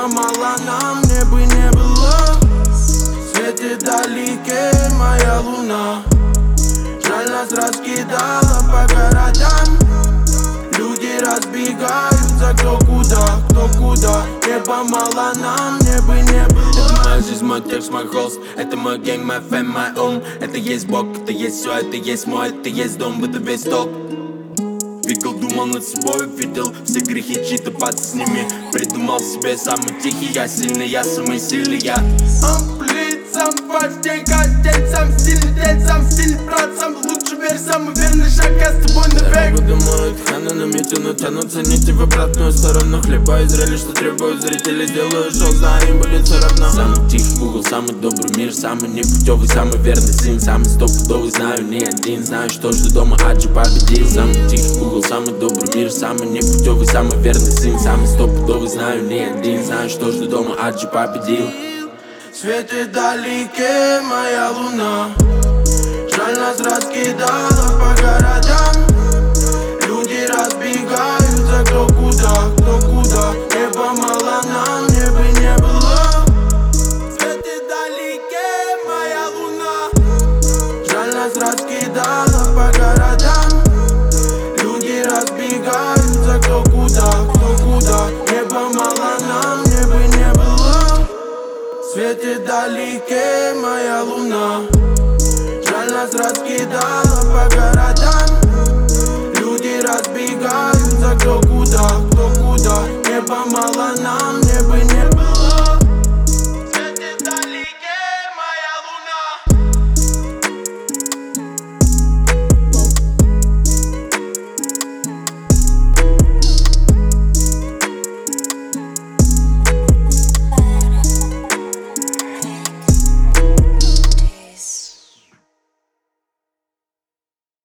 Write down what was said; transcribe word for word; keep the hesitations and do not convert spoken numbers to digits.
Неба мало нам, мне бы не было. Светит вдалеке моя луна. Жаль, нас раскидала по городам. Люди разбегаются кто куда, кто куда. Неба мало нам, мне бы не было. Это моя жизнь, мой текст, мой холст. Это мой гэнг, мой фэм, мой ум. Это есть Бог, это есть все, это есть мой, это есть дом, это весь толк. Двигал, думал над собой, видел все грехи, чьи-то пад с ними. Придумал себе самый тихий, я сильный, я самый сильный, я. Амплит, сам почти день, сам стильный день, сам стильный брат, сам лучший верь, самый верный шаг, я с тобой навек. Дорогу думают, ханы на мете, но тянутся нити в обратную сторону. Хлеба и зрелищ, что требуют зрители, делаю шоу, знаю, им будет все равно. Самый тихий Google, самый добрый мир, самый непутевый, самый верный сын, самый стопудовый, знаю, не один, знаю, что жду дома, Аджи победил. Самый тихий Google, самый добрый мир, самый непутевый, самый верный сын, самый стопудовый, знаю, не один, знаю, что жду дома, Аджи победил. Светит вдалеке моя луна. Жаль, нас раскидала по городам. Люди разбегаются кто куда, кто куда. Неба мало нам, мне бы не было. Светит вдалеке моя луна. Жаль, нас раскидала по городам. Люди разбегаются кто куда, кто куда. Неба мало нам, мне бы не было. Светит вдалеке моя луна. Жаль, нас раскидала по городам. Люди разбегаются кто куда.